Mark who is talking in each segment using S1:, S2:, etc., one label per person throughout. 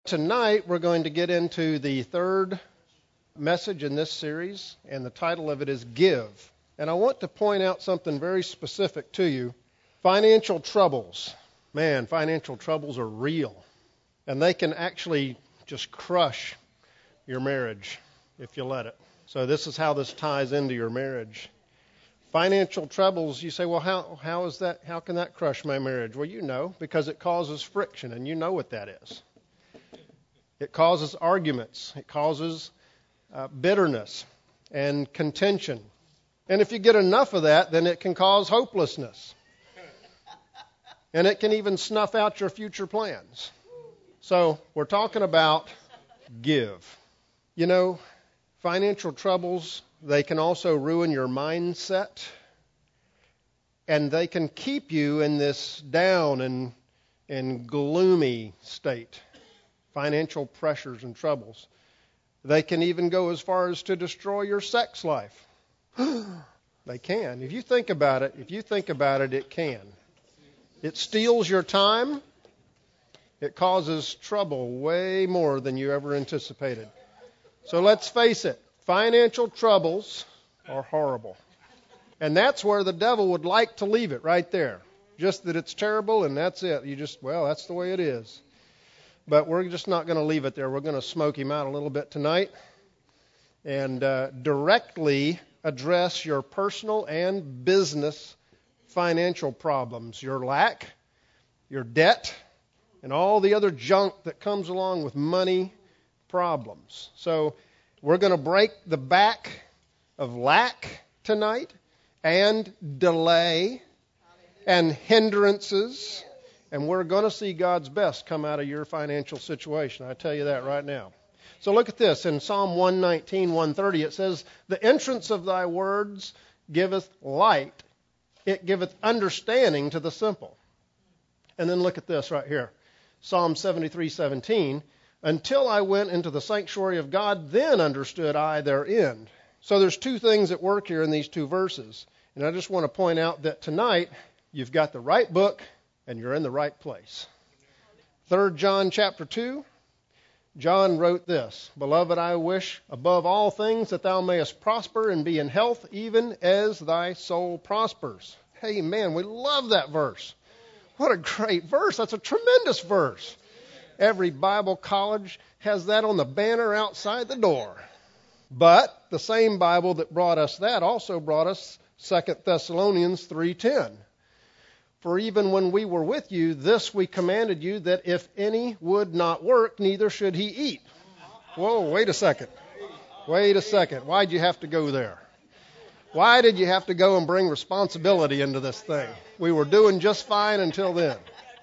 S1: Tonight we're going to get into the third message in this series, and the title of it is Give. And I want to point out something very specific to you. Financial troubles. Man, financial troubles are real. And they can actually just crush your marriage if you let it. So this is how this ties into your marriage. Financial troubles, you say, well, how is that? How can that crush my marriage? Well, you know, because it causes friction, and you know what that is. It causes arguments. It causes bitterness and contention. And if you get enough of that, then it can cause hopelessness. And it can even snuff out your future plans. So we're talking about give. You know, financial troubles, they can also ruin your mindset. And they can keep you in this down and gloomy state. Financial pressures and troubles. They can even go as far as to destroy your sex life. They can. If you think about it, it can. It steals your time. It causes trouble way more than you ever anticipated. So let's face it, financial troubles are horrible. And that's where the devil would like to leave it, right there. Just that it's terrible and that's it. That's the way it is. But we're just not going to leave it there. We're going to smoke him out a little bit tonight and directly address your personal and business financial problems, your lack, your debt, and all the other junk that comes along with money problems. So we're going to break the back of lack tonight and delay and hindrances. And we're going to see God's best come out of your financial situation. I tell you that right now. So look at this. In Psalm 119, 130, it says, "The entrance of thy words giveth light. It giveth understanding to the simple." And then look at this right here. Psalm 73, 17, "Until I went into the sanctuary of God, then understood I their end." So there's two things at work here in these two verses. And I just want to point out that tonight you've got the right book and you're in the right place. 3 John chapter 2, John wrote this, "Beloved, I wish above all things that thou mayest prosper and be in health, even as thy soul prospers." Hey, man, we love that verse. What a great verse. That's a tremendous verse. Every Bible college has that on the banner outside the door. But the same Bible that brought us that also brought us 2 Thessalonians 3:10. "For even when we were with you, this we commanded you, that if any would not work, neither should he eat." Whoa, wait a second. Why'd you have to go there? Why did you have to go and bring responsibility into this thing? We were doing just fine until then.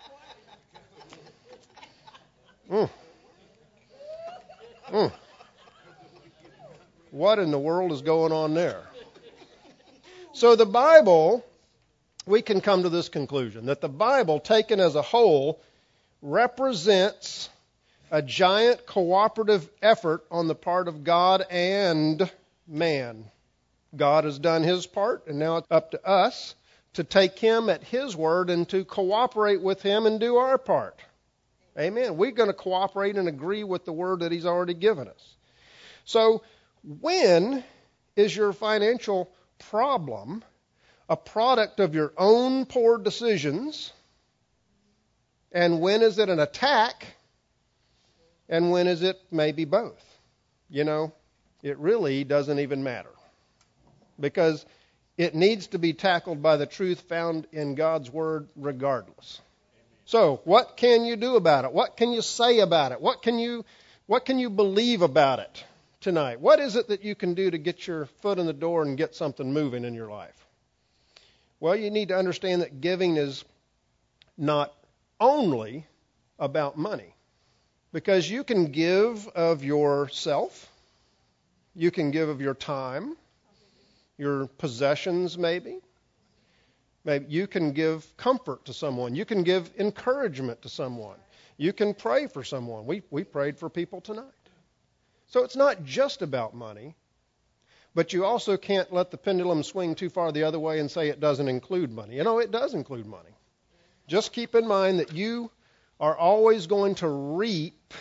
S1: What in the world is going on there? So the Bible, we can come to this conclusion, that the Bible, taken as a whole, represents a giant cooperative effort on the part of God and man. God has done his part, and now it's up to us to take him at his word and to cooperate with him and do our part. Amen. We're going to cooperate and agree with the word that he's already given us. So when is your financial problem a product of your own poor decisions? And when is it an attack? And when is it maybe both? You know, it really doesn't even matter. Because it needs to be tackled by the truth found in God's Word regardless. So, what can you do about it? What can you say about it? What can you believe about it tonight? What is it that you can do to get your foot in the door and get something moving in your life? Well, you need to understand that giving is not only about money. Because you can give of yourself. You can give of your time. Your possessions, maybe. Maybe you can give comfort to someone. You can give encouragement to someone. You can pray for someone. We prayed for people tonight. So it's not just about money, but you also can't let the pendulum swing too far the other way and say it doesn't include money. You know, it does include money. Just keep in mind that you are always going to reap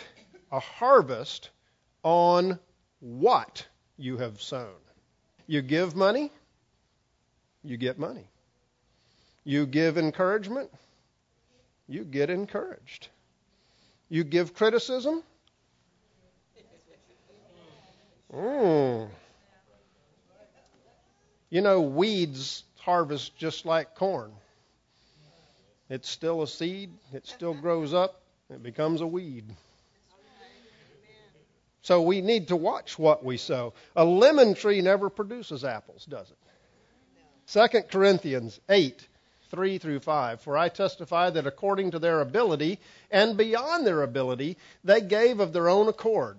S1: a harvest on what you have sown. You give money, you get money. You give encouragement, you get encouraged. You give criticism. You know, weeds harvest just like corn. It's still a seed. It still grows up. It becomes a weed. So we need to watch what we sow. A lemon tree never produces apples, does it? 2 Corinthians 8:3-5. For I testify that according to their ability and beyond their ability, they gave of their own accord,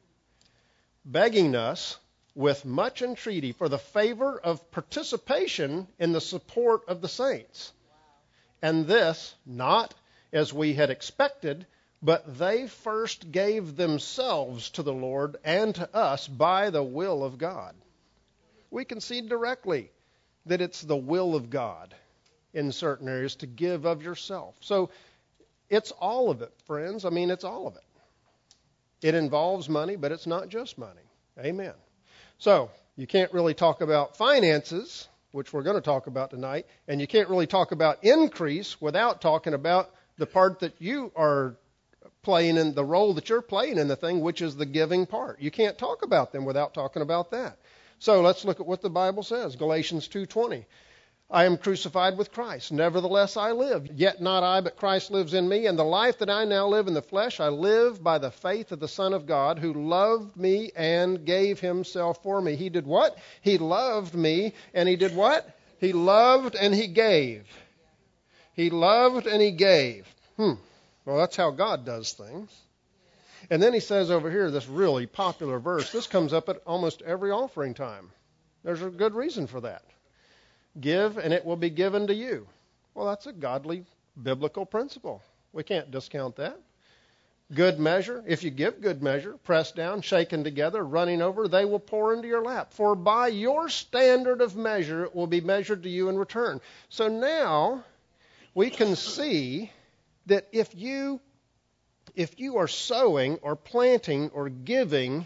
S1: begging us with much entreaty for the favor of participation in the support of the saints. And this, not as we had expected, but they first gave themselves to the Lord and to us by the will of God. We can see directly that it's the will of God in certain areas to give of yourself. So it's all of it, friends. I mean, it's all of it. It involves money, but it's not just money. Amen. So you can't really talk about finances, which we're going to talk about tonight, and you can't really talk about increase without talking about the part that you are playing in, the role that you're playing in the thing, which is the giving part. You can't talk about them without talking about that. So let's look at what the Bible says. Galatians 2:20. I am crucified with Christ. Nevertheless I live. Yet not I, but Christ lives in me. And the life that I now live in the flesh, I live by the faith of the Son of God, who loved me and gave himself for me. He did what? He loved me, and he did what? He loved and he gave. He loved and he gave. Well, that's how God does things. And then he says over here, this really popular verse. This comes up at almost every offering time. There's a good reason for that. Give, and it will be given to you. Well, that's a godly, biblical principle. We can't discount that. Good measure, if you give good measure, pressed down, shaken together, running over, they will pour into your lap. For by your standard of measure, it will be measured to you in return. So now we can see that if you are sowing or planting or giving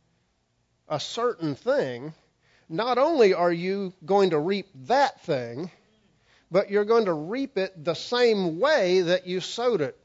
S1: a certain thing, not only are you going to reap that thing, but you're going to reap it the same way that you sowed it.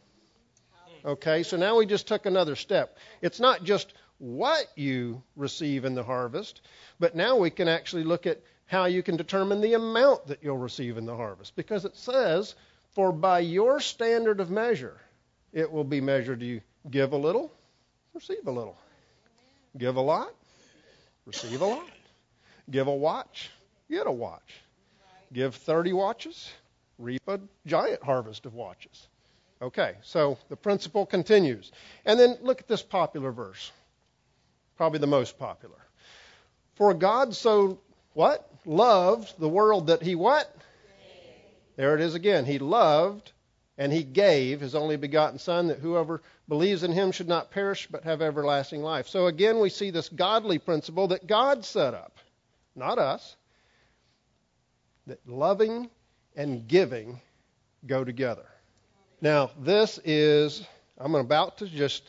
S1: Okay, so now we just took another step. It's not just what you receive in the harvest, but now we can actually look at how you can determine the amount that you'll receive in the harvest. Because it says, for by your standard of measure, it will be measured to you. Give a little, receive a little. Give a lot, receive a lot. Give a watch, get a watch. Give 30 watches, reap a giant harvest of watches. Okay, so the principle continues. And then look at this popular verse, probably the most popular. For God so, what? Loved the world that he what? There it is again. He loved and he gave his only begotten Son, that whoever believes in him should not perish but have everlasting life. So again, we see this godly principle that God set up. Not us, that loving and giving go together. Now, this is, I'm about to just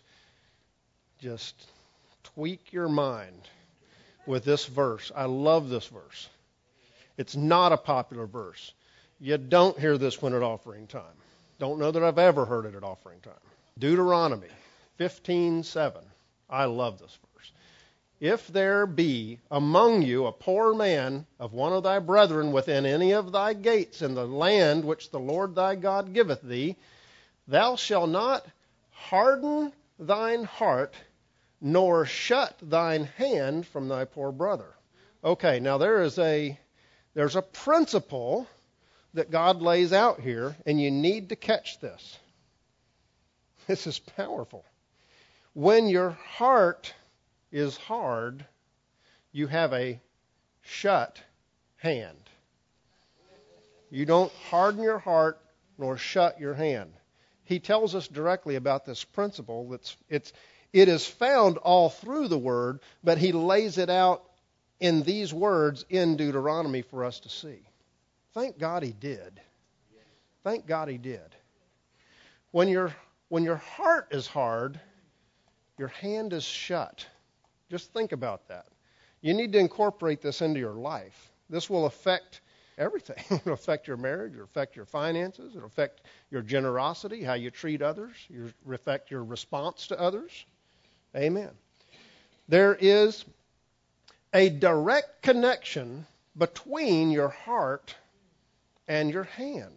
S1: tweak your mind with this verse. I love this verse. It's not a popular verse. You don't hear this one at offering time. Don't know that I've ever heard it at offering time. Deuteronomy 15:7. I love this verse. If there be among you a poor man of one of thy brethren within any of thy gates in the land which the Lord thy God giveth thee, thou shalt not harden thine heart, nor shut thine hand from thy poor brother. Okay, now there's a principle that God lays out here, and you need to catch this. This is powerful. When your heart is hard, you have a shut hand. You don't harden your heart nor shut your hand. He tells us directly about this principle. It is found all through the Word, but he lays it out in these words in Deuteronomy for us to see. Thank God he did. Thank God he did. When your heart is hard, Your hand is shut. Just think about that. You need to incorporate this into your life. This will affect everything. It'll affect your marriage. It'll affect your finances. It'll affect your generosity, how you treat others. It'll affect your response to others. Amen. There is a direct connection between your heart and your hand.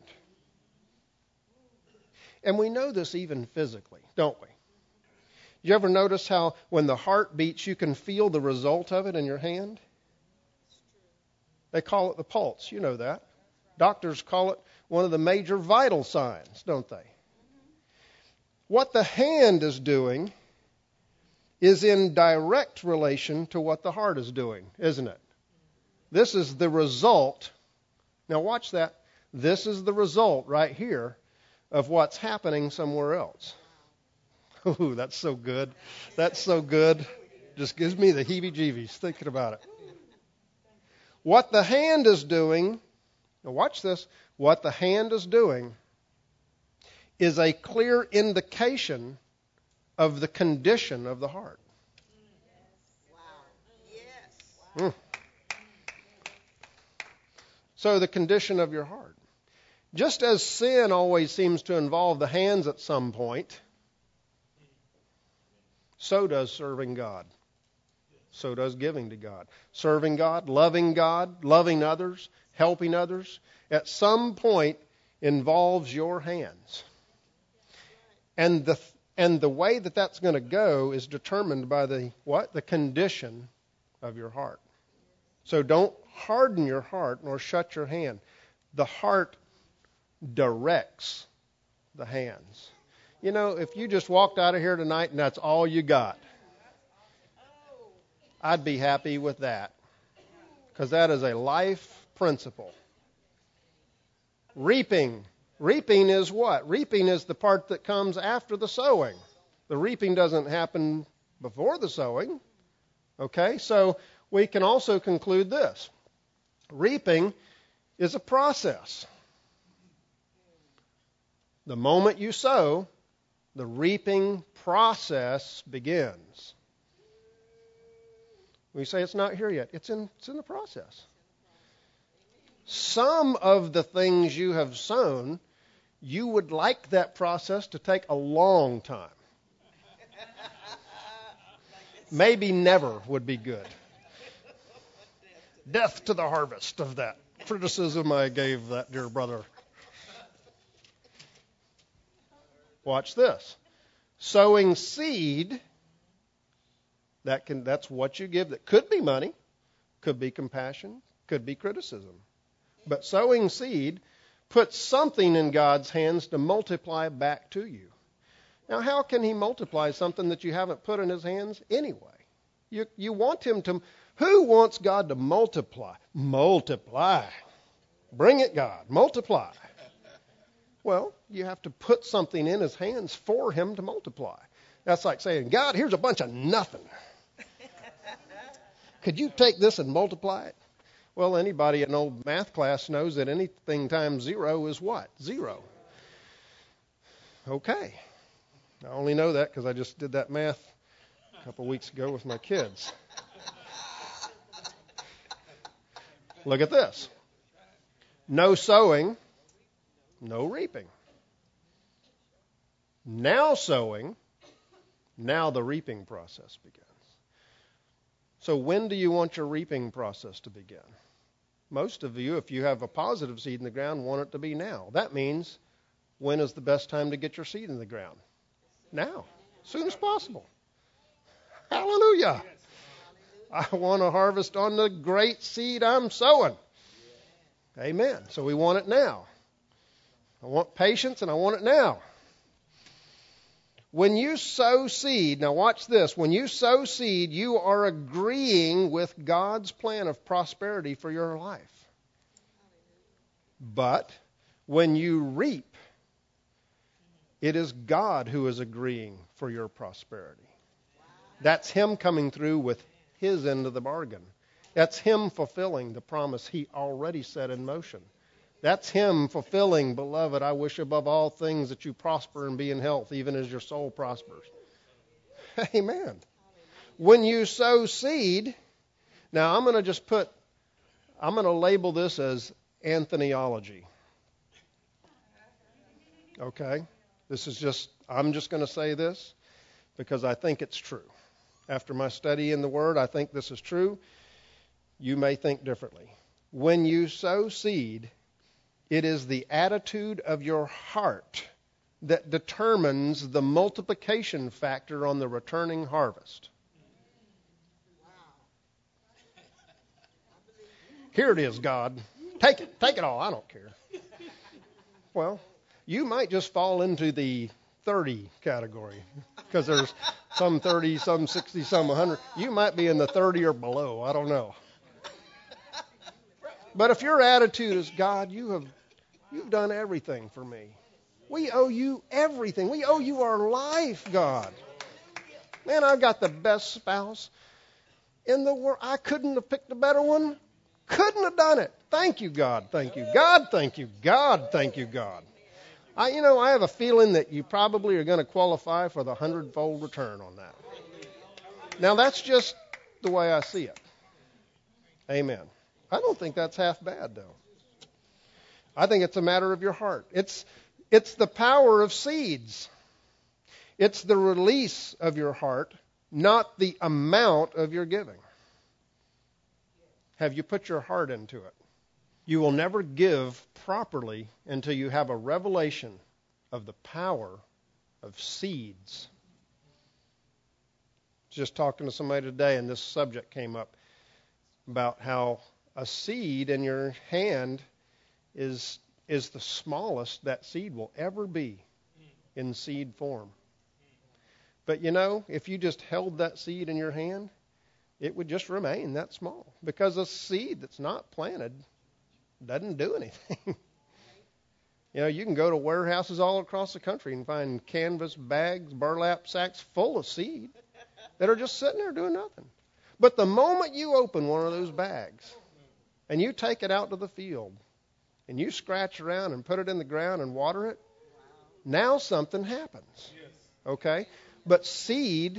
S1: And we know this even physically, don't we? You ever notice how when the heart beats, you can feel the result of it in your hand? They call it the pulse. You know that. Doctors call it one of the major vital signs, don't they? What the hand is doing is in direct relation to what the heart is doing, isn't it? This is the result. Now watch that. This is the result right here of what's happening somewhere else. Ooh, that's so good. That's so good. Just gives me the heebie-jeebies thinking about it. What the hand is doing, now watch this, what the hand is doing is a clear indication of the condition of the heart. Wow. Yes. So the condition of your heart. Just as sin always seems to involve the hands at some point, so does serving God. So does giving to God. Serving God, loving others, helping others, at some point involves your hands. And the way that that's going to go is determined by the what? The condition of your heart. So don't harden your heart nor shut your hand. The heart directs the hands. You know, if you just walked out of here tonight and that's all you got, I'd be happy with that. Because that is a life principle. Reaping. Reaping is what? Reaping is the part that comes after the sowing. The reaping doesn't happen before the sowing. Okay, so we can also conclude this. Reaping is a process. The moment you sow, the reaping process begins. We say it's not here yet. It's in the process. Some of the things you have sown, you would like that process to take a long time. Maybe never would be good. Death to the harvest of that criticism I gave that dear brother. Watch this. Sowing seed, that's what you give. That could be money, could be compassion, could be criticism. But sowing seed puts something in God's hands to multiply back to you. Now, how can he multiply something that you haven't put in his hands anyway? You want him to... Who wants God to multiply? Multiply. Bring it, God. Multiply. Well, you have to put something in his hands for him to multiply. That's like saying, God, here's a bunch of nothing. Could you take this and multiply it? Well, anybody in an old math class knows that anything times zero is what? Zero. Okay. I only know that because I just did that math a couple weeks ago with my kids. Look at this. No sowing, no reaping. Now sowing, now the reaping process begins. So when do you want your reaping process to begin? Most of you, if you have a positive seed in the ground, want it to be now. That means, when is the best time to get your seed in the ground? Now, as soon as possible. Hallelujah. I want to harvest on the great seed I'm sowing. Amen. So we want it now. I want patience and I want it now. When you sow seed, now watch this. When you sow seed, you are agreeing with God's plan of prosperity for your life. But when you reap, it is God who is agreeing for your prosperity. That's him coming through with his end of the bargain. That's him fulfilling the promise he already set in motion. That's him fulfilling, beloved, I wish above all things that you prosper and be in health, even as your soul prospers. Amen. When you sow seed, now I'm going to label this as Anthonyology. Okay? I'm just going to say this because I think it's true. After my study in the Word, I think this is true. You may think differently. When you sow seed, it is the attitude of your heart that determines the multiplication factor on the returning harvest. Here it is, God. Take it all. I don't care. Well, you might just fall into the 30 category because there's some 30, some 60, some 100. You might be in the 30 or below. I don't know. But if your attitude is, God, you've done everything for me. We owe you everything. We owe you our life, God. Man, I've got the best spouse in the world. I couldn't have picked a better one. Couldn't have done it. Thank you, God. Thank you, God. Thank you, God. Thank you, God. I have a feeling that you probably are going to qualify for the 100-fold return on that. Now, that's just the way I see it. Amen. I don't think that's half bad, though. I think it's a matter of your heart. It's the power of seeds. It's the release of your heart, not the amount of your giving. Have you put your heart into it? You will never give properly until you have a revelation of the power of seeds. Just talking to somebody today, and this subject came up about how a seed in your hand is the smallest that seed will ever be in seed form. But if you just held that seed in your hand, it would just remain that small because a seed that's not planted doesn't do anything. You can go to warehouses all across the country and find canvas bags, burlap sacks full of seed that are just sitting there doing nothing. But the moment you open one of those bags and you take it out to the field and you scratch around and put it in the ground and water it, now something happens. Okay? But seed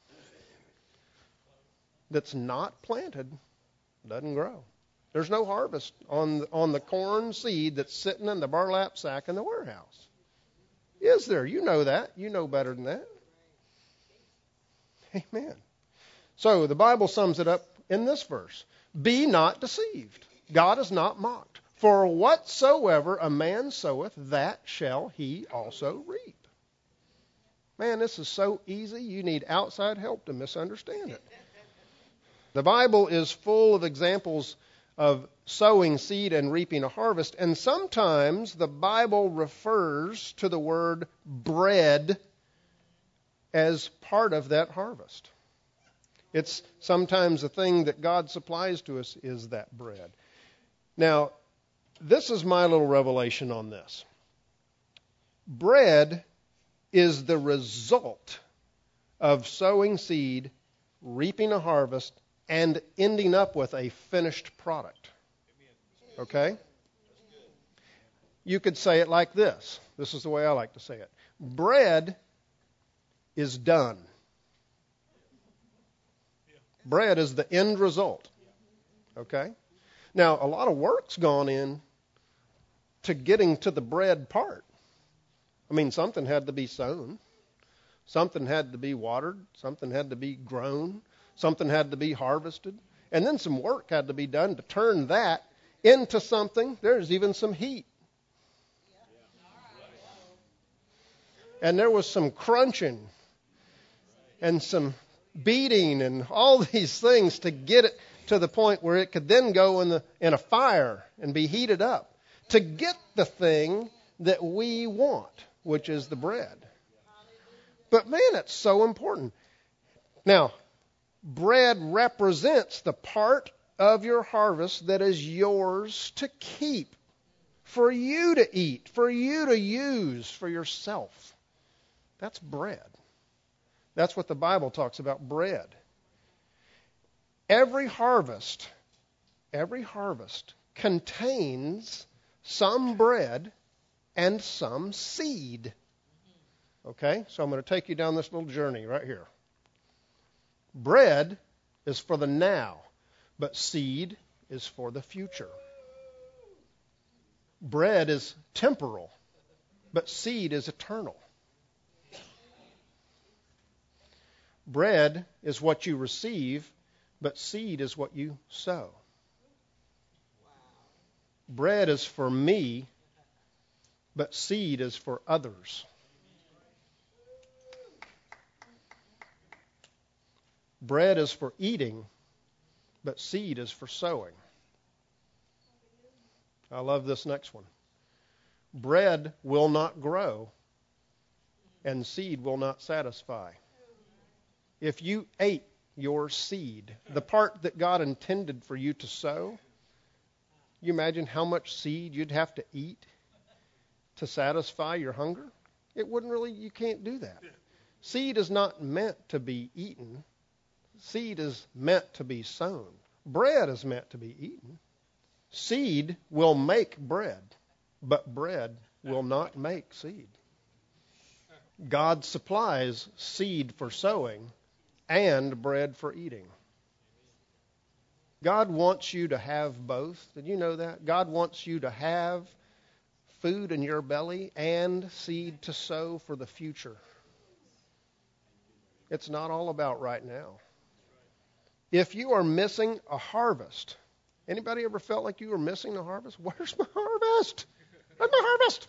S1: that's not planted doesn't grow. There's no harvest on the corn seed that's sitting in the burlap sack in the warehouse. Is there? You know that. You know better than that. Amen. So the Bible sums it up in this verse. Be not deceived. God is not mocked. For whatsoever a man soweth, that shall he also reap. Man, this is so easy. You need outside help to misunderstand it. The Bible is full of examples of sowing seed and reaping a harvest. And sometimes the Bible refers to the word bread as part of that harvest. It's sometimes the thing that God supplies to us is that bread. Now, this is my little revelation on this. Bread is the result of sowing seed, reaping a harvest, and ending up with a finished product. Okay? You could say it like this. This is the way I like to say it. Bread is done. Bread is the end result. Okay? Now, a lot of work's gone in to getting to the bread part. I mean, something had to be sown. Something had to be watered. Something had to be grown. Something had to be harvested. And then some work had to be done to turn that into something. There's even some heat. And there was some crunching and some beating and all these things to get it to the point where it could then go in a fire and be heated up to get the thing that we want, which is the bread. But man, it's so important. Now, bread represents the part of your harvest that is yours to keep, for you to eat, for you to use for yourself. That's bread. That's what the Bible talks about, bread. Every harvest contains some bread and some seed. Okay? So I'm going to take you down this little journey right here. Bread is for the now, but seed is for the future. Bread is temporal, but seed is eternal. Bread is what you receive, but seed is what you sow. Bread is for me, but seed is for others. Bread is for eating, but seed is for sowing. I love this next one. Bread will not grow, and seed will not satisfy. If you ate your seed, the part that God intended for you to sow, you imagine how much seed you'd have to eat to satisfy your hunger? It wouldn't really, you can't do that. Seed is not meant to be eaten. Seed is meant to be sown. Bread is meant to be eaten. Seed will make bread, but bread will not make seed. God supplies seed for sowing and bread for eating. God wants you to have both. Did you know that? God wants you to have food in your belly and seed to sow for the future. It's not all about right now. If you are missing a harvest, anybody ever felt like you were missing a harvest? Where's my harvest? Where's my harvest?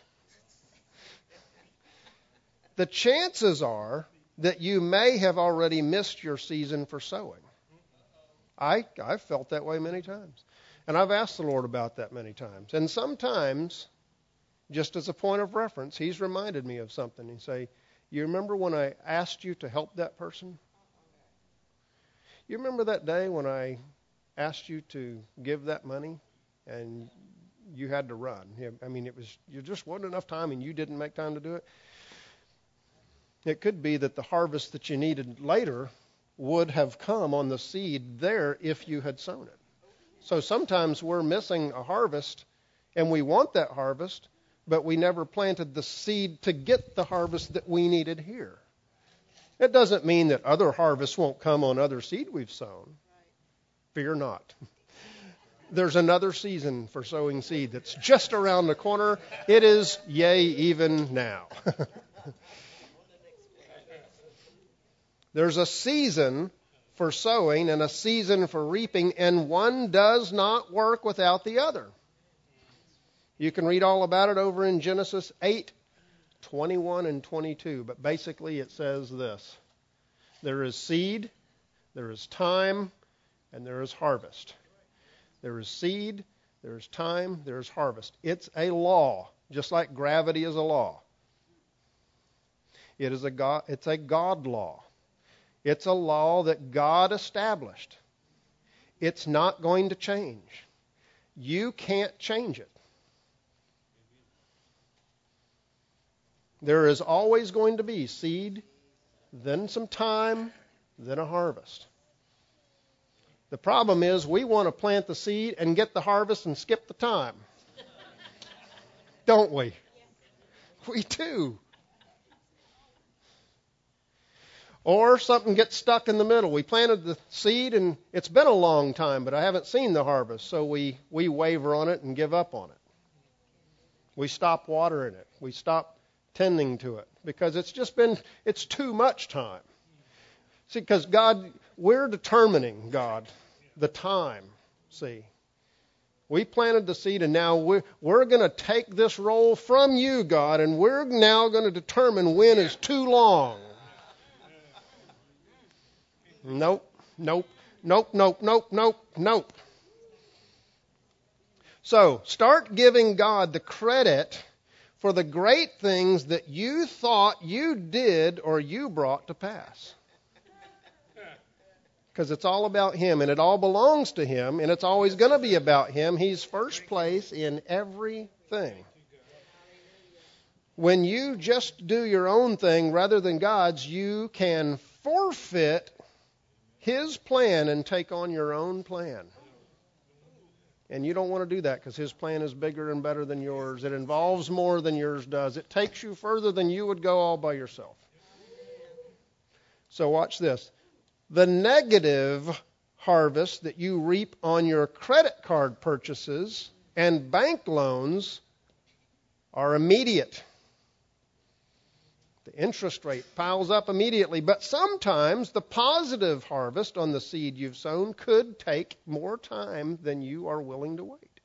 S1: The chances are that you may have already missed your season for sowing. I've felt that way many times. And I've asked the Lord about that many times. And sometimes, just as a point of reference, He's reminded me of something. He'd say, you remember when I asked you to help that person? You remember that day when I asked you to give that money and you had to run? I mean, you just wasn't enough time and you didn't make time to do it. It could be that the harvest that you needed later would have come on the seed there if you had sown it. So sometimes we're missing a harvest and we want that harvest, but we never planted the seed to get the harvest that we needed here. It doesn't mean that other harvests won't come on other seed we've sown. Fear not. There's another season for sowing seed that's just around the corner. It is, yea, even now. There's a season for sowing and a season for reaping, and one does not work without the other. You can read all about it over in Genesis 8:21 and 22, but basically it says this. There is seed, there is time, and there is harvest. There is seed, there is time, there is harvest. It's a law, just like gravity is a law. It's a God law. It's a law that God established. It's not going to change. You can't change it. There is always going to be seed, then some time, then a harvest. The problem is we want to plant the seed and get the harvest and skip the time. Don't we? We do. Or something gets stuck in the middle. We planted the seed and it's been a long time, but I haven't seen the harvest, so we waver on it and give up on it. We stop watering it. We stop tending to it because it's too much time. See, because God, we're determining, God, the time. See, we planted the seed and now we're going to take this role from you, God, and we're now going to determine when is too long. Nope. So, start giving God the credit for the great things that you thought you did or you brought to pass. Because it's all about Him, and it all belongs to Him, and it's always going to be about Him. He's first place in everything. When you just do your own thing rather than God's, you can forfeit His plan and take on your own plan. And you don't want to do that because His plan is bigger and better than yours. It involves more than yours does. It takes you further than you would go all by yourself. So watch this. The negative harvest that you reap on your credit card purchases and bank loans are immediate. The interest rate piles up immediately, but sometimes the positive harvest on the seed you've sown could take more time than you are willing to wait.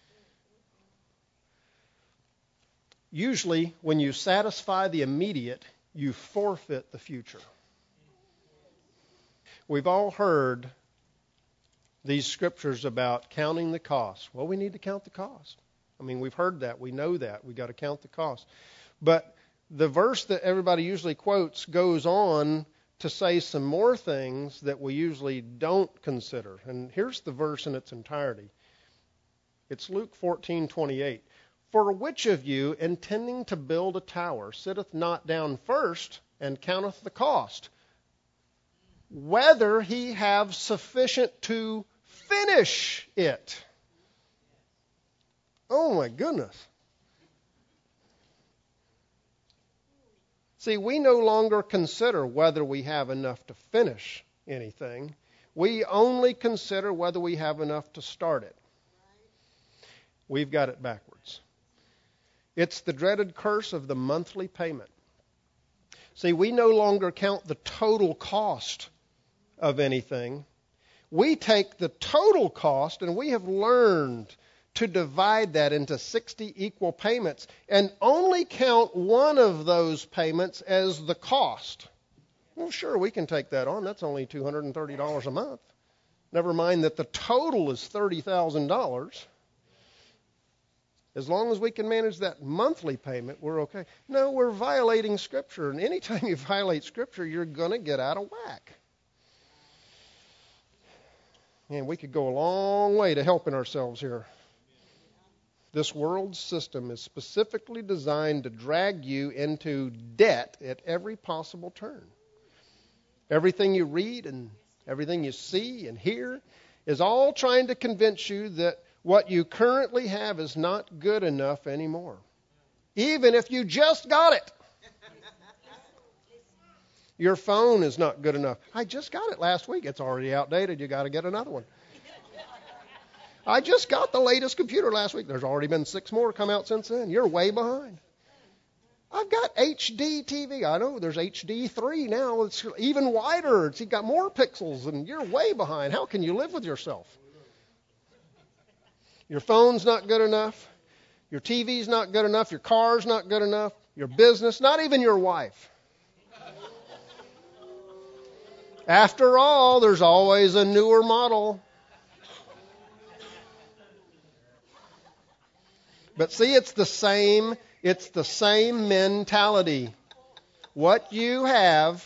S1: Usually, when you satisfy the immediate, you forfeit the future. We've all heard these scriptures about counting the cost. Well, we need to count the cost. I mean, we've heard that. We know that. We've got to count the cost. But the verse that everybody usually quotes goes on to say some more things that we usually don't consider. And here's the verse in its entirety. It's Luke 14:28. For which of you, intending to build a tower, sitteth not down first and counteth the cost, whether he have sufficient to finish it? Oh my goodness. See, we no longer consider whether we have enough to finish anything. We only consider whether we have enough to start it. We've got it backwards. It's the dreaded curse of the monthly payment. See, we no longer count the total cost of anything. We take the total cost, and we have learned to divide that into 60 equal payments and only count one of those payments as the cost. Well, sure, we can take that on. That's only $230 a month. Never mind that the total is $30,000. As long as we can manage that monthly payment, we're okay. No, we're violating Scripture. And anytime you violate Scripture, you're going to get out of whack. And we could go a long way to helping ourselves here. This world system is specifically designed to drag you into debt at every possible turn. Everything you read and everything you see and hear is all trying to convince you that what you currently have is not good enough anymore. Even if you just got it. Your phone is not good enough. I just got it last week. It's already outdated. You got to get another one. I just got the latest computer last week. There's already been 6 more come out since then. You're way behind. I've got HD TV. I know there's HD 3 now. It's even wider. It's got more pixels, and you're way behind. How can you live with yourself? Your phone's not good enough. Your TV's not good enough. Your car's not good enough. Your business, not even your wife. After all, there's always a newer model. But see, it's the same mentality. What you have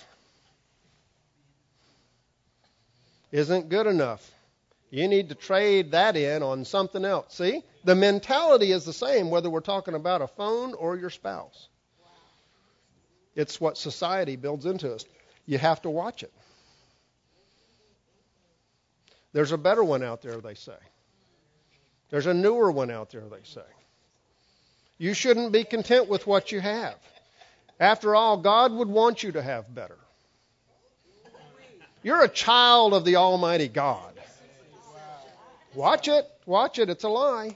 S1: isn't good enough. You need to trade that in on something else. See? The mentality is the same whether we're talking about a phone or your spouse. It's what society builds into us. You have to watch it. There's a better one out there, they say. There's a newer one out there, they say. You shouldn't be content with what you have. After all, God would want you to have better. You're a child of the Almighty God. Watch it. Watch it. It's a lie.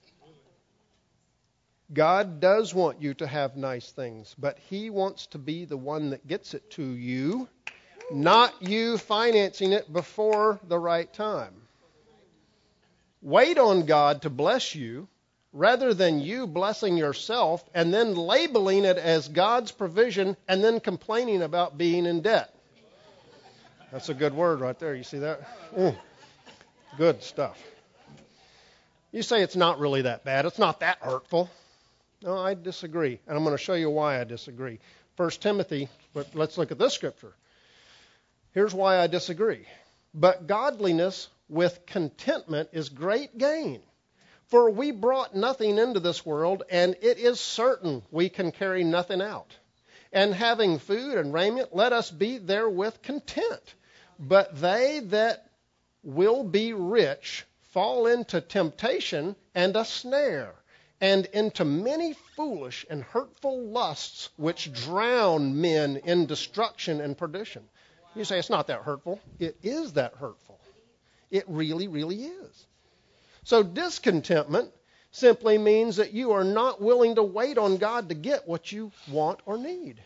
S1: God does want you to have nice things, but He wants to be the one that gets it to you, not you financing it before the right time. Wait on God to bless you rather than you blessing yourself and then labeling it as God's provision and then complaining about being in debt. That's a good word right there. You see that? Good stuff. You say it's not really that bad. It's not that hurtful. No, I disagree. And I'm going to show you why I disagree. 1 Timothy, but let's look at this scripture. Here's why I disagree. But godliness with contentment is great gain. For we brought nothing into this world, and it is certain we can carry nothing out. And having food and raiment, let us be therewith content. But they that will be rich fall into temptation and a snare, and into many foolish and hurtful lusts, which drown men in destruction and perdition. You say, it's not that hurtful. It is that hurtful. It really, really is. So discontentment simply means that you are not willing to wait on God to get what you want or need.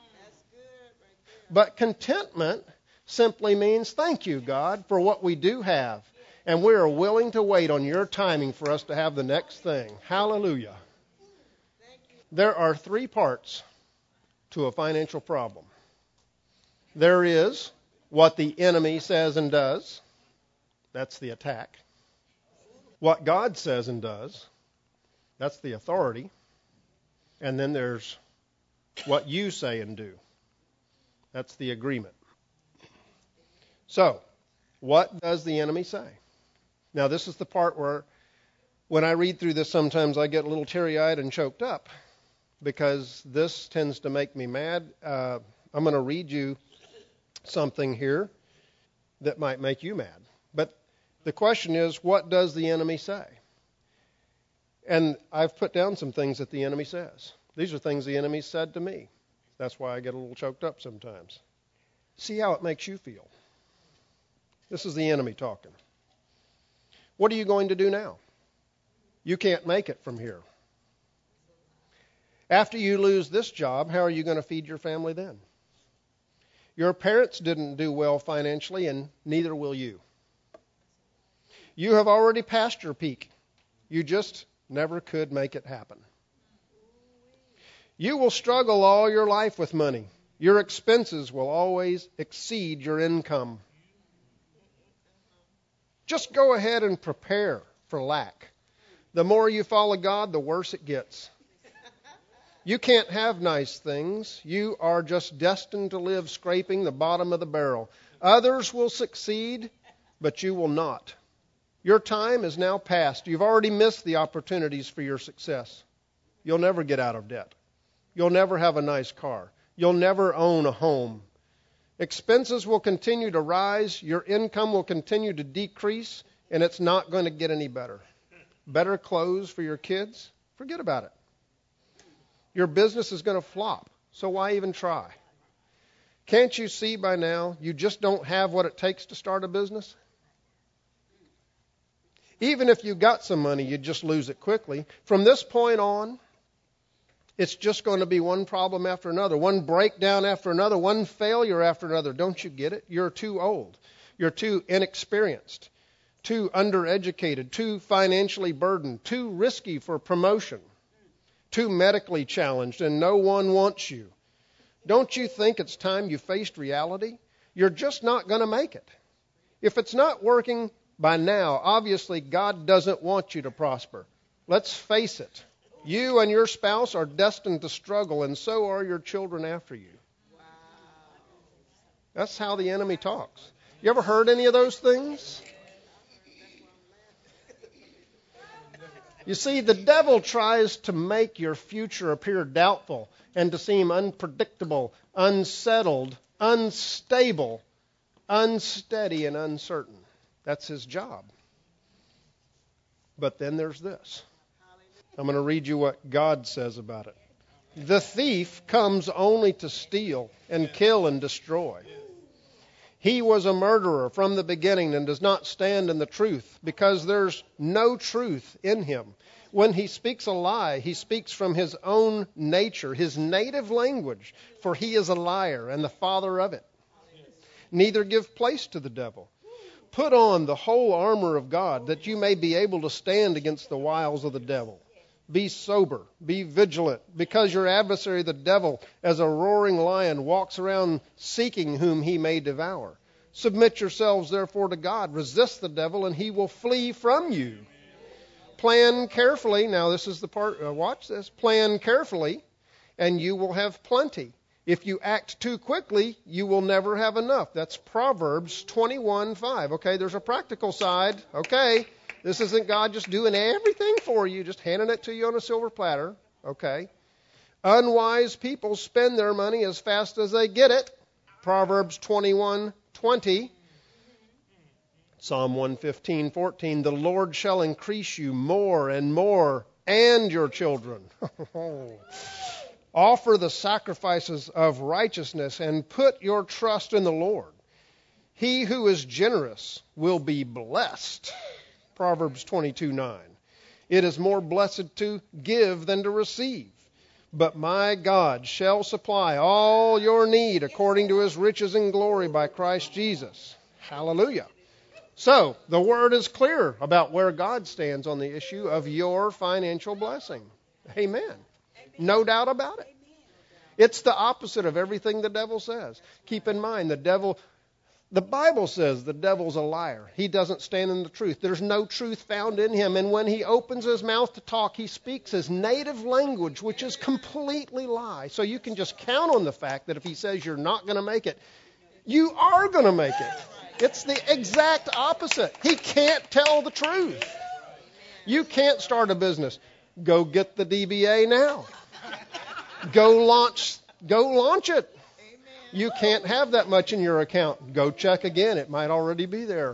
S1: But contentment simply means, thank you, God, for what we do have. And we are willing to wait on your timing for us to have the next thing. Hallelujah. There are three parts to a financial problem. There is what the enemy says and does. That's the attack. What God says and does. That's the authority. And then there's what you say and do. That's the agreement. So, what does the enemy say? Now, this is the part where when I read through this, sometimes I get a little teary-eyed and choked up because this tends to make me mad. I'm going to read you something here that might make you mad. But the question is, what does the enemy say? And I've put down some things that the enemy says. These are things the enemy said to me. That's why I get a little choked up sometimes. See how it makes you feel. This is the enemy talking. What are you going to do now? You can't make it from here. After you lose this job, how are you going to feed your family then? Your parents didn't do well financially, and neither will you. You have already passed your peak. You just never could make it happen. You will struggle all your life with money. Your expenses will always exceed your income. Just go ahead and prepare for lack. The more you follow God, the worse it gets. You can't have nice things. You are just destined to live scraping the bottom of the barrel. Others will succeed, but you will not. Your time is now past. You've already missed the opportunities for your success. You'll never get out of debt. You'll never have a nice car. You'll never own a home. Expenses will continue to rise. Your income will continue to decrease, and it's not going to get any better. Better clothes for your kids? Forget about it. Your business is going to flop, so why even try? Can't you see by now you just don't have what it takes to start a business? Even if you got some money, you'd just lose it quickly. From this point on, it's just going to be one problem after another, one breakdown after another, one failure after another. Don't you get it? You're too old. You're too inexperienced, too undereducated, too financially burdened, too risky for promotion, too medically challenged, and no one wants you. Don't you think it's time you faced reality? You're just not going to make it. If it's not working by now, obviously God doesn't want you to prosper. Let's face it. You and your spouse are destined to struggle, and so are your children after you. That's how the enemy talks. You ever heard any of those things? You see, the devil tries to make your future appear doubtful and to seem unpredictable, unsettled, unstable, unsteady, and uncertain. That's his job. But then there's this. I'm going to read you what God says about it. The thief comes only to steal and kill and destroy. He was a murderer from the beginning and does not stand in the truth because there's no truth in him. When he speaks a lie, he speaks from his own nature, his native language, for he is a liar and the father of it. Neither give place to the devil. Put on the whole armor of God that you may be able to stand against the wiles of the devil. Be sober, be vigilant, because your adversary, the devil, as a roaring lion, walks around seeking whom he may devour. Submit yourselves, therefore, to God. Resist the devil, and he will flee from you. Plan carefully. Now, this is the part, watch this. Plan carefully, and you will have plenty. If you act too quickly, you will never have enough. That's Proverbs 21:5. Okay, there's a practical side. Okay. This isn't God just doing everything for you, just handing it to you on a silver platter. Okay. Unwise people spend their money as fast as they get it. Proverbs 21:20. Psalm 115:14. The Lord shall increase you more and more, and your children. Offer the sacrifices of righteousness and put your trust in the Lord. He who is generous will be blessed. Proverbs 22:9. It is more blessed to give than to receive. But my God shall supply all your need according to his riches and glory by Christ Jesus. Hallelujah. So, the word is clear about where God stands on the issue of your financial blessing. Amen. No doubt about it. It's the opposite of everything the devil says. Keep in mind, the Bible says the devil's a liar. He doesn't stand in the truth. There's no truth found in him. And when he opens his mouth to talk, he speaks his native language, which is completely lie. So you can just count on the fact that if he says you're not going to make it, you are going to make it. It's the exact opposite. He can't tell the truth. You can't start a business. Go get the DBA now. Go launch it. You can't have that much in your account. Go check again. It might already be there.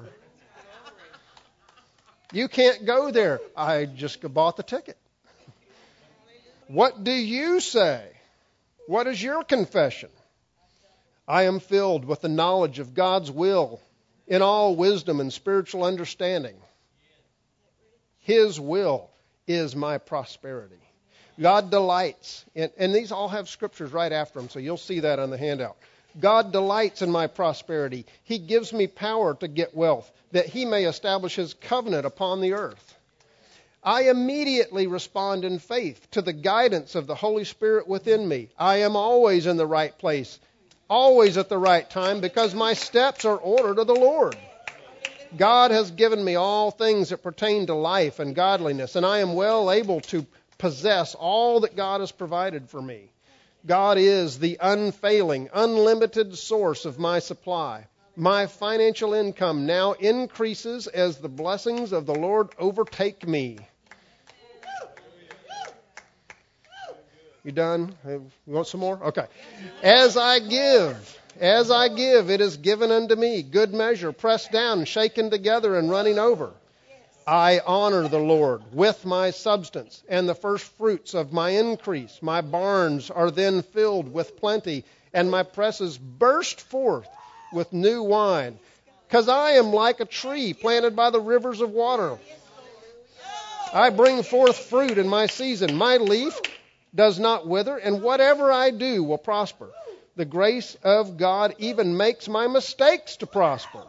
S1: You can't go there. I just bought the ticket. What do you say? What is your confession? I am filled with the knowledge of God's will in all wisdom and spiritual understanding. His will is my prosperity. God delights, and these all have scriptures right after them, so you'll see that on the handout. God delights in my prosperity. He gives me power to get wealth, that he may establish his covenant upon the earth. I immediately respond in faith to the guidance of the Holy Spirit within me. I am always in the right place, always at the right time, because my steps are ordered of the Lord. God has given me all things that pertain to life and godliness, and I am well able to possess all that God has provided for me. God is the unfailing, unlimited source of my supply. My financial income now increases as the blessings of the Lord overtake me. You done? You want some more? Okay. As I give, it is given unto me, good measure, pressed down, shaken together, and running over. I honor the Lord with my substance and the first fruits of my increase. My barns are then filled with plenty, and my presses burst forth with new wine. Because I am like a tree planted by the rivers of water. I bring forth fruit in my season. My leaf does not wither, and whatever I do will prosper. The grace of God even makes my mistakes to prosper.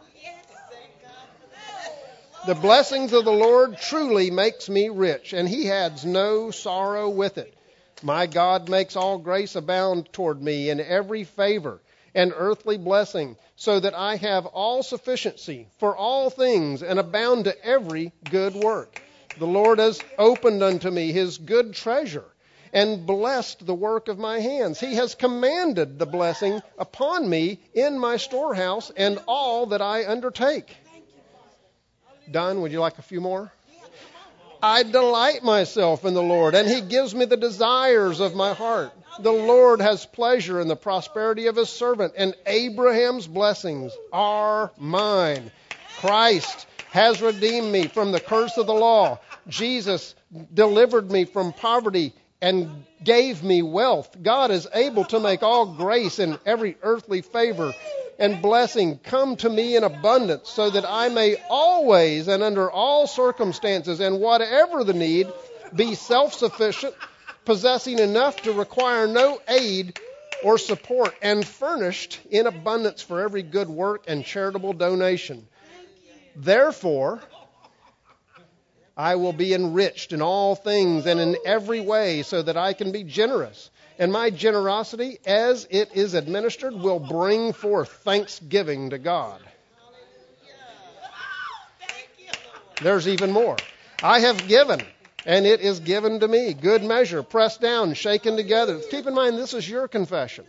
S1: The blessings of the Lord truly makes me rich, and he adds no sorrow with it. My God makes all grace abound toward me in every favor and earthly blessing, so that I have all sufficiency for all things and abound to every good work. The Lord has opened unto me his good treasure and blessed the work of my hands. He has commanded the blessing upon me in my storehouse and all that I undertake. Done? Would you like a few more? I delight myself in the Lord, and he gives me the desires of my heart. The Lord has pleasure in the prosperity of his servant, and Abraham's blessings are mine. Christ has redeemed me from the curse of the law. Jesus delivered me from poverty and gave me wealth. God is able to make all grace and every earthly favor and blessing come to me in abundance, so that I may always and under all circumstances and whatever the need be self-sufficient, possessing enough to require no aid or support, and furnished in abundance for every good work and charitable donation. Therefore, I will be enriched in all things and in every way, so that I can be generous. And my generosity, as it is administered, will bring forth thanksgiving to God. There's even more. I have given, and it is given to me. Good measure, pressed down, shaken together. Keep in mind, this is your confession.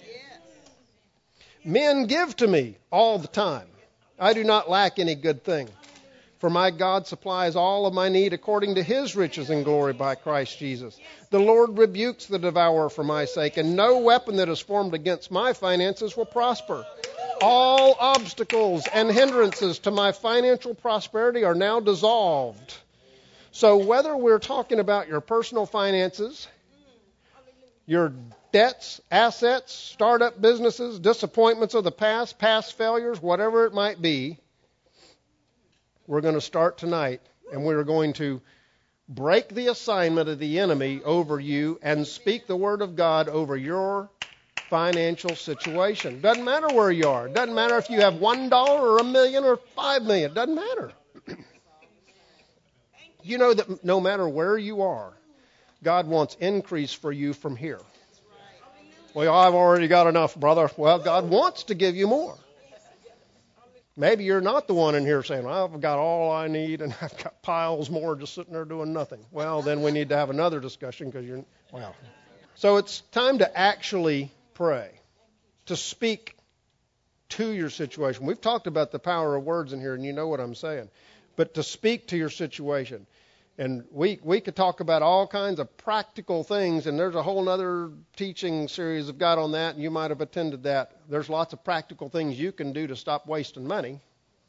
S1: Men give to me all the time. I do not lack any good thing. For my God supplies all of my need according to his riches and glory by Christ Jesus. The Lord rebukes the devourer for my sake, and no weapon that is formed against my finances will prosper. All obstacles and hindrances to my financial prosperity are now dissolved. So whether we're talking about your personal finances, your debts, assets, startup businesses, disappointments of the past, past failures, whatever it might be. We're going to start tonight, and we're going to break the assignment of the enemy over you and speak the word of God over your financial situation. Doesn't matter where you are. Doesn't matter if you have $1 or $1 million or $5 million. Doesn't matter. You know that no matter where you are, God wants increase for you from here. Well, I've already got enough, brother. Well, God wants to give you more. Maybe you're not the one in here saying, well, I've got all I need and I've got piles more just sitting there doing nothing. Well, then we need to have another discussion because you're, well. So it's time to actually pray, to speak to your situation. We've talked about the power of words in here, and you know what I'm saying. But to speak to your situation. And we could talk about all kinds of practical things, and there's a whole other teaching series I've got on that, and you might have attended that. There's lots of practical things you can do to stop wasting money.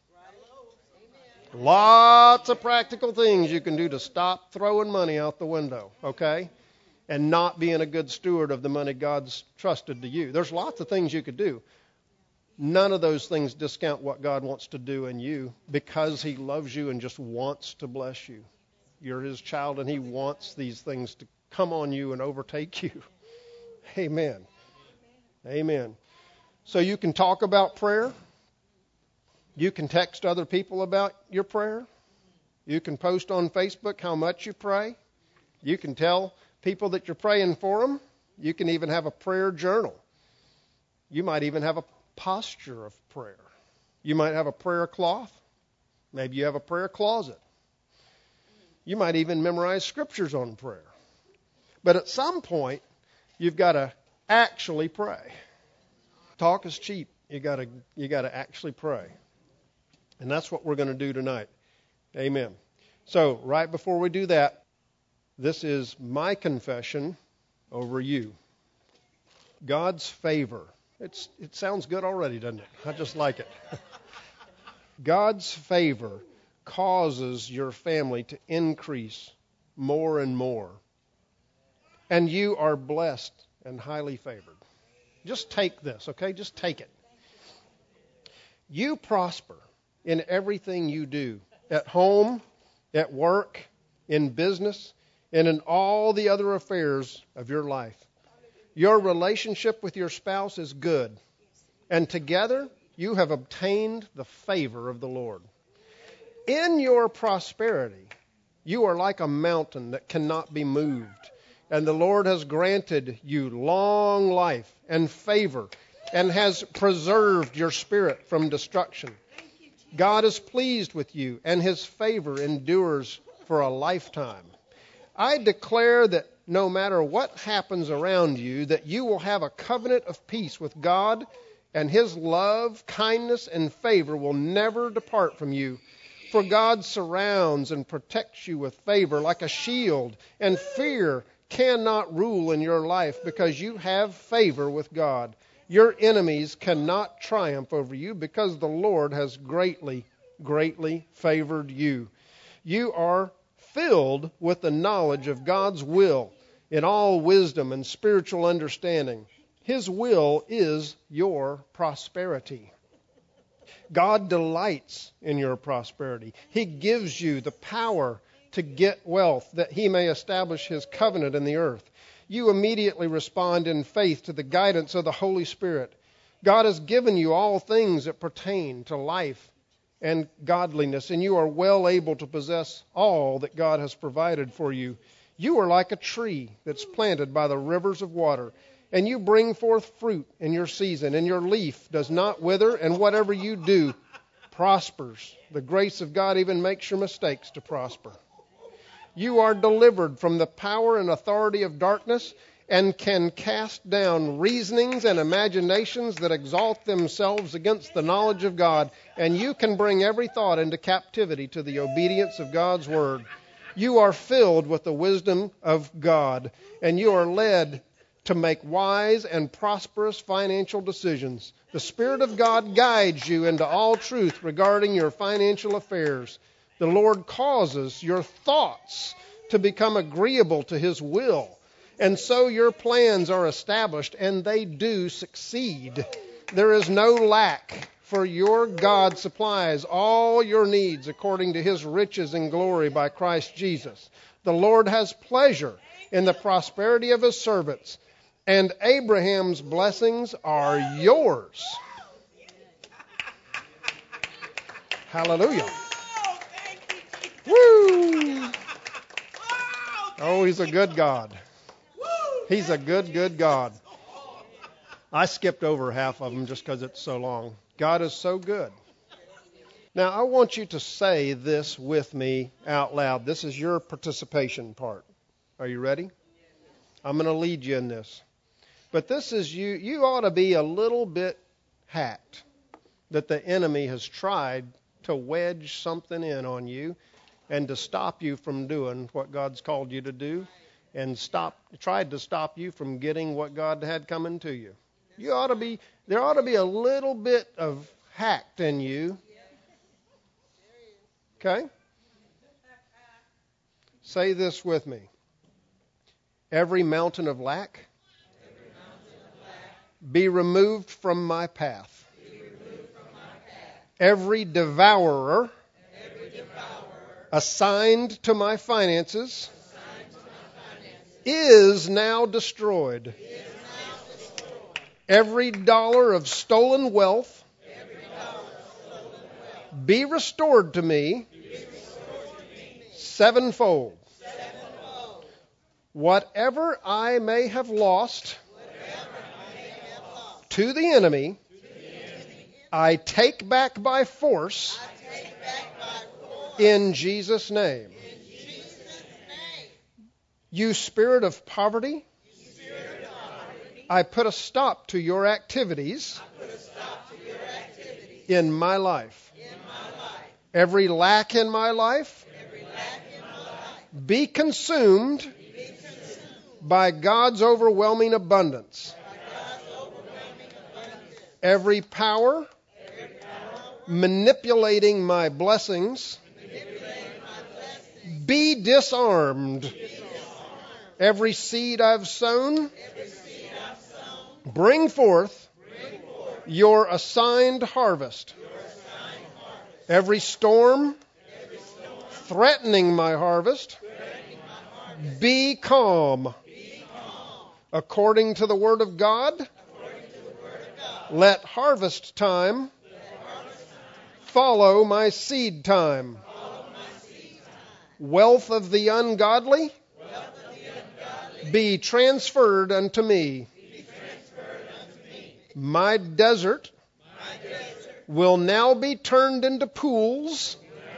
S1: Lots of practical things you can do to stop throwing money out the window, okay? And not being a good steward of the money God's trusted to you. There's lots of things you could do. None of those things discount what God wants to do in you because He loves you and just wants to bless you. You're His child, and He wants these things to come on you and overtake you. Amen. Amen. So you can talk about prayer. You can text other people about your prayer. You can post on Facebook how much you pray. You can tell people that you're praying for them. You can even have a prayer journal. You might even have a posture of prayer. You might have a prayer cloth. Maybe you have a prayer closet. You might even memorize scriptures on prayer. But at some point, you've got to actually pray. Talk is cheap. You got to actually pray. And that's what we're going to do tonight. Amen. So, right before we do that, this is my confession over you. God's favor. It sounds good already, doesn't it? I just like it. God's favor causes your family to increase more and more. And you are blessed and highly favored. Just take this, okay? Just take it. You prosper in everything you do, at home, at work, in business, and in all the other affairs of your life. Your relationship with your spouse is good, and together you have obtained the favor of the Lord. In your prosperity, you are like a mountain that cannot be moved, and the Lord has granted you long life and favor and has preserved your spirit from destruction. God is pleased with you, and His favor endures for a lifetime. I declare that no matter what happens around you, that you will have a covenant of peace with God, and His love, kindness, and favor will never depart from you. For God surrounds and protects you with favor like a shield, and fear cannot rule in your life because you have favor with God. Your enemies cannot triumph over you because the Lord has greatly, greatly favored you. You are filled with the knowledge of God's will in all wisdom and spiritual understanding. His will is your prosperity. God delights in your prosperity. He gives you the power to get wealth that He may establish His covenant in the earth. You immediately respond in faith to the guidance of the Holy Spirit. God has given you all things that pertain to life and godliness, and you are well able to possess all that God has provided for you. You are like a tree that's planted by the rivers of water, and you bring forth fruit in your season, and your leaf does not wither, and whatever you do prospers. The grace of God even makes your mistakes to prosper. You are delivered from the power and authority of darkness and can cast down reasonings and imaginations that exalt themselves against the knowledge of God, and you can bring every thought into captivity to the obedience of God's word. You are filled with the wisdom of God, and you are led to make wise and prosperous financial decisions. The Spirit of God guides you into all truth regarding your financial affairs. The Lord causes your thoughts to become agreeable to His will, And so your plans are established, and they do succeed. There is no lack, for your God supplies all your needs according to his riches and glory by Christ Jesus. The Lord has pleasure in the prosperity of his servants, and Abraham's blessings are yours. Hallelujah. Woo! Oh, he's a good God. He's a good, good God. I skipped over half of them just because it's so long. God is so good. Now, I want you to say this with me out loud. This is your participation part. Are you ready? I'm going to lead you in this. But this is you. You ought to be a little bit hacked that the enemy has tried to wedge something in on you and to stop you from doing what God's called you to do, and tried to stop you from getting what God had coming to you. There ought to be a little bit of hacked in you. Okay? Say this with me. Every mountain of lack be removed from my path. Every devourer assigned to my finances is now destroyed. Every dollar of stolen wealth be restored to me sevenfold. Whatever I may have lost to the enemy, I take back by force in Jesus' name. You spirit of poverty, I put a stop to your activities in my life. Every lack in my life be consumed by God's overwhelming abundance. Every power manipulating my blessings be disarmed. Every seed I've sown, bring forth your assigned harvest. Every storm threatening my harvest, be calm. According to the Word of God, let harvest time follow my seed time. Wealth of the ungodly be transferred unto me. My desert will now be turned into pools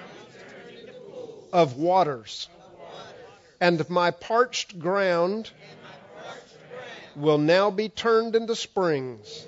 S1: of waters, and my parched ground will now be turned into springs.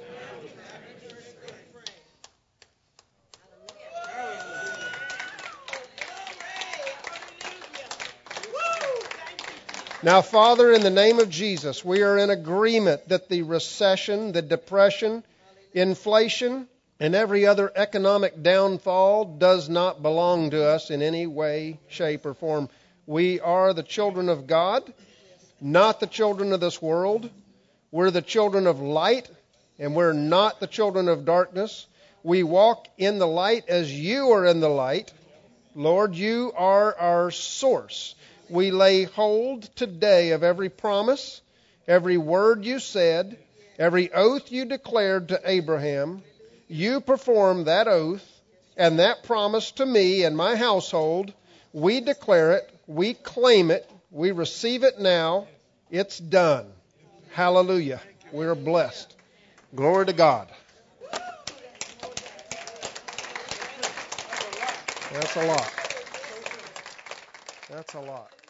S1: Now, Father, in the name of Jesus, we are in agreement that the recession, the depression, inflation, and every other economic downfall does not belong to us in any way, shape, or form. We are the children of God, not the children of this world. We're the children of light, and we're not the children of darkness. We walk in the light as you are in the light. Lord, you are our source. We lay hold today of every promise, every word you said, every oath you declared to Abraham. You perform that oath and that promise to me and my household. We declare it. We claim it. We receive it now. It's done. Hallelujah. We're blessed. Glory to God. That's a lot. That's a lot.